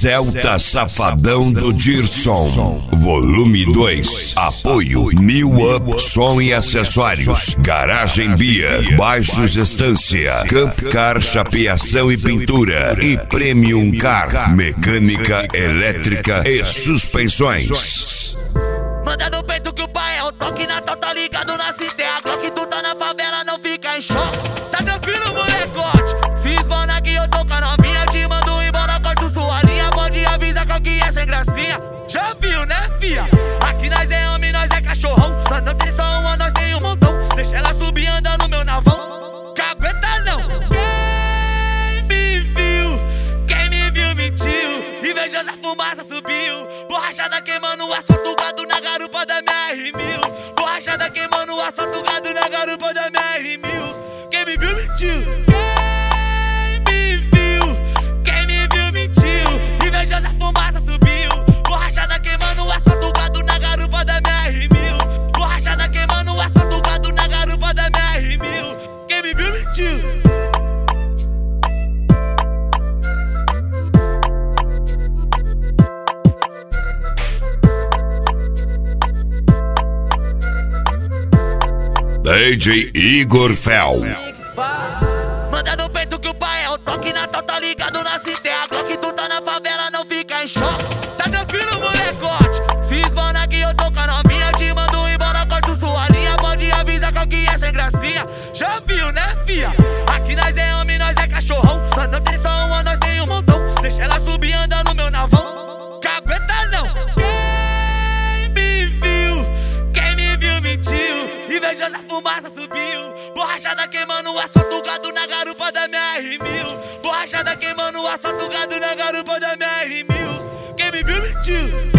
Celta Safadão do Dirson, volume 2. Apoio New Up Som e Acessórios, Garagem Beer, Baixos Estância, Camp Car Chapeação e Pintura e Premium Car, Mecânica Elétrica e Suspensões. Manda no peito que o pai é o toque na tal, tá ligado na cité. A Glock, tu tá na favela, não fica em choque. Tá tranquilo, molecote? Se esbana que eu tô com a novinha, te mando embora, corto sua linha. Pode avisar qual que é sem gracinha. Já viu, né, fia? Aqui nós é homem, nós é cachorrão. Nós não tem só uma, nós tem um montão. Deixa ela subir andando no meu navão. Cagueta não. Quem me viu mentiu. Invejosa fumaça subiu. Borrachada queimando o asfalto, gado na garupa da minha R1000. Borrachada queimando o asfalto, gado na garupa da minha R1000. Quem me viu mentiu. Quem me viu mentiu. Invejosa fumaça subiu. Borrachada queimando o asfalto, gado na garupa da minha R1000. Borrachada queimando o asfalto, gado na garupa da minha R1000. Quem me viu mentiu. DJ Igor Fel. Manda no peito que o pai é o toque na tal, tá ligado na cité. A Glock, tu tá na favela, não fica em choque. Tá tranquilo, molecote? Se esbana que eu tô com a novinha, te mando embora, corto sua linha. Pode avisar qual que é sem gracinha. Já viu, né, fia? Aqui nós é homem, nós é cachorrão. Nós não tem só uma, nós tem um montão. Deixa ela subir andando no meu navão. Cagueta não. Quem me viu mentiu. Invejosa fumaça subiu. Borrachada queimando o asfalto, gado na garupa da minha R1000. Borrachada queimando o asfalto, gado na garupa da minha R1000. Quem me viu mentiu.